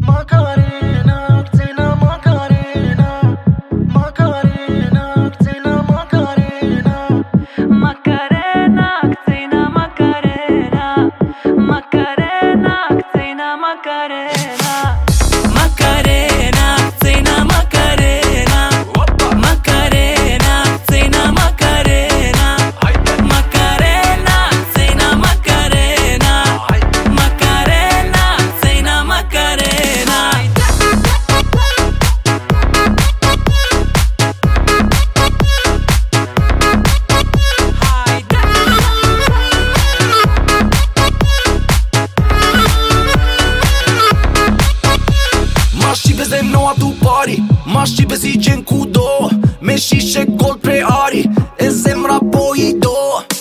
Macarena, cena Macarena, Macarena, cena Macarena, Macarena, cena Macarena, Macarena, cena Macarena, Macarena, cena Macarena, Macarena, cena Macarena, Macarena, cena Macarena, Macarena, cena Macarena. Maști vezi noua tu pari, maști vezi gen cu două, meși și gol pre ari, ezem rapoi două.